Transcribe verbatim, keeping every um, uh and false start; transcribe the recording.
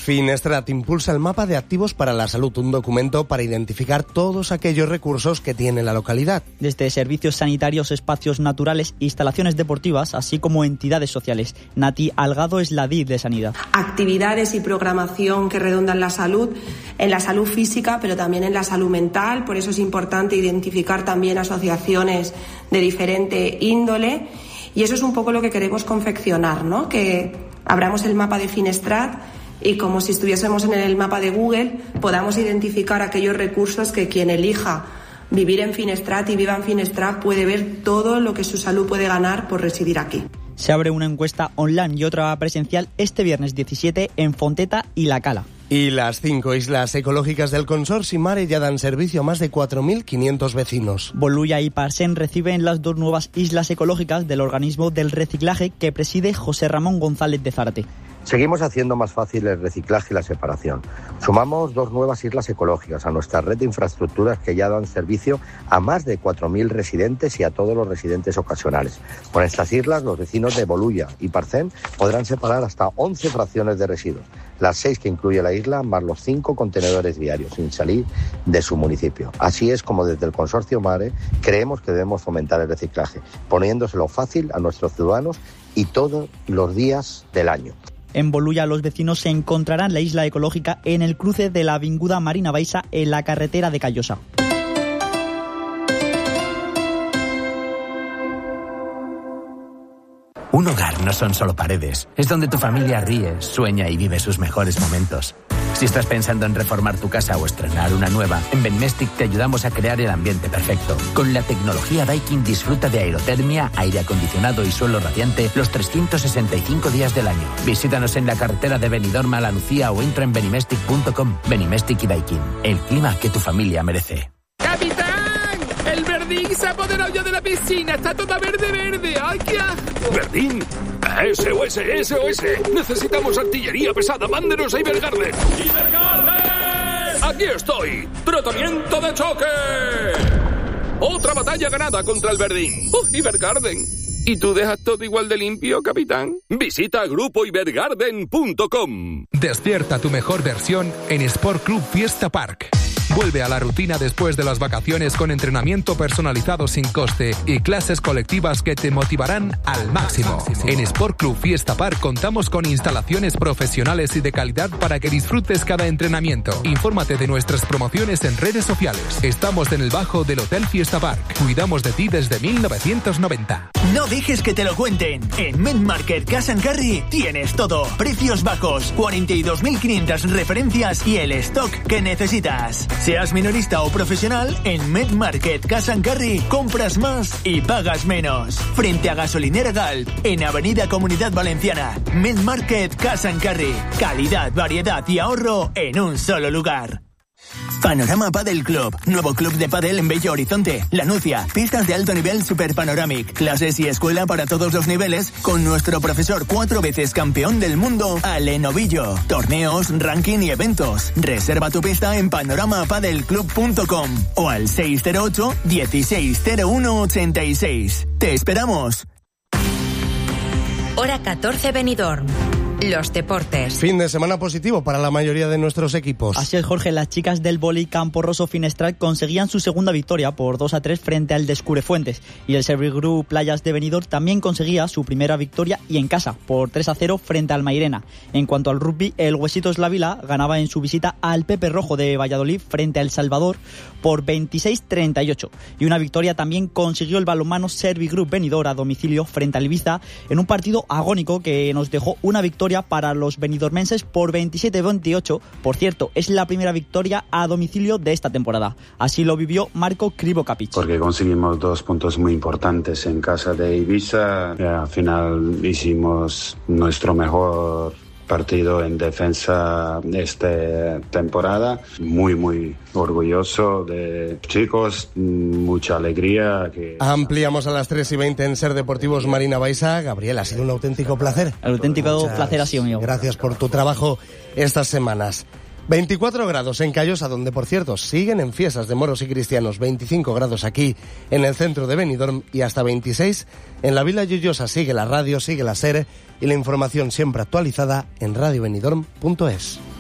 Finestrat impulsa el mapa de activos para la salud, un documento para identificar todos aquellos recursos que tiene la localidad. Desde servicios sanitarios, espacios naturales, instalaciones deportivas, así como entidades sociales. Nati Algado es la D I de Sanidad. Actividades y programación que redundan la salud, en la salud física, pero también en la salud mental. Por eso es importante identificar también asociaciones de diferente índole. Y eso es un poco lo que queremos confeccionar, ¿no? Que abramos el mapa de Finestrat y como si estuviésemos en el mapa de Google, podamos identificar aquellos recursos que quien elija vivir en Finestrat y viva en Finestrat puede ver todo lo que su salud puede ganar por residir aquí. Se abre una encuesta online y otra presencial este viernes diecisiete en Fonteta y La Cala. Y las cinco islas ecológicas del Consorcio Mare ya dan servicio a más de cuatro mil quinientos vecinos. Bolulla y Parsen reciben las dos nuevas islas ecológicas del organismo del reciclaje que preside José Ramón González de Zárate. Seguimos haciendo más fácil el reciclaje y la separación. Sumamos dos nuevas islas ecológicas a nuestra red de infraestructuras que ya dan servicio a más de cuatro mil residentes y a todos los residentes ocasionales. Con estas islas, los vecinos de Bolulla y Parcén podrán separar hasta once fracciones de residuos, las seis que incluye la isla, más los cinco contenedores diarios, sin salir de su municipio. Así es como desde el Consorcio Mare creemos que debemos fomentar el reciclaje, poniéndoselo fácil a nuestros ciudadanos y todos los días del año. En Bolulla los vecinos se encontrarán la isla ecológica en el cruce de la avinguda Marina Baixa en la carretera de Callosa. Un hogar no son solo paredes, es donde tu familia ríe, sueña y vive sus mejores momentos. Si estás pensando en reformar tu casa o estrenar una nueva, en Benmestic te ayudamos a crear el ambiente perfecto. Con la tecnología Daikin disfruta de aerotermia, aire acondicionado y suelo radiante los trescientos sesenta y cinco días del año. Visítanos en la carretera de Benidorm a La Lucía o entra en benimestic punto com. Benimestic y Daikin, el clima que tu familia merece. ¡Capitán! ¡El Verdín se ha apoderado ya de la piscina! ¡Está toda verde, verde! ¡Ay, qué asco! ¿Verdín? ¡S O S, S O S! ¡Necesitamos artillería pesada! ¡Mándenos a Ibergarden! ¡Ibergarden! ¡Aquí estoy! ¡Tratamiento de choque! ¡Otra batalla ganada contra el Verdín! ¡Oh, Ibergarden! ¿Y tú dejas todo igual de limpio, capitán? Visita grupo ibergarden punto com. Despierta tu mejor versión en Sport Club Fiesta Park. Vuelve a la rutina después de las vacaciones con entrenamiento personalizado sin coste y clases colectivas que te motivarán al máximo. En Sport Club Fiesta Park contamos con instalaciones profesionales y de calidad para que disfrutes cada entrenamiento. Infórmate de nuestras promociones en redes sociales. Estamos en el bajo del Hotel Fiesta Park. Cuidamos de ti desde mil novecientos noventa. No dejes que te lo cuenten. En MedMarket Cash and Carry tienes todo. Precios bajos, cuarenta y dos mil quinientas referencias y el stock que necesitas. Seas minorista o profesional, en MedMarket Cash and Carry compras más y pagas menos. Frente a Gasolinera Galp, en Avenida Comunidad Valenciana. MedMarket Cash and Carry. Calidad, variedad y ahorro en un solo lugar. Panorama Padel Club, nuevo club de pádel en Bello Horizonte, La Nucia, pistas de alto nivel Super Panoramic, clases y escuela para todos los niveles, con nuestro profesor cuatro veces campeón del mundo, Ale Novillo, torneos, ranking y eventos. Reserva tu pista en panorama padel club punto com o al seis cero ocho, dieciséis cero uno ochenta y seis. ¡Te esperamos! Hora catorce Benidorm. Los deportes. Fin de semana positivo para la mayoría de nuestros equipos. Así es, Jorge. Las chicas del vóley Campo Rosso Finestrat conseguían su segunda victoria por dos a tres frente al Descurefuentes. Y el Service Group Playas de Benidorm también conseguía su primera victoria y en casa por tres a cero frente al Mairena. En cuanto al rugby, el Huesitos La Vila ganaba en su visita al Pepe Rojo de Valladolid frente a El Salvador por veintiséis a treinta y ocho. Y una victoria también consiguió el balonmano Service Group Benidorm a domicilio frente al Ibiza en un partido agónico que nos dejó una victoria para los benidormenses por veintisiete a veintiocho. Por cierto, es la primera victoria a domicilio de esta temporada. Así lo vivió Marco Krivokapic. Porque conseguimos dos puntos muy importantes en casa de Ibiza. Al final hicimos nuestro mejor partido en defensa esta temporada. Muy, muy orgulloso de chicos, mucha alegría. Que... Ampliamos a las tres y veinte en Ser Deportivos Marina Baixa. Gabriel, ha sido un auténtico placer. El auténtico Muchas placer ha sido mío. Gracias por tu trabajo estas semanas. veinticuatro grados en Callosa, donde por cierto siguen en fiestas de moros y cristianos. veinticinco grados aquí en el centro de Benidorm y hasta veintiséis en la Vila Lloyosa. Sigue la radio, sigue la SER y la información siempre actualizada en radio benidorm punto es.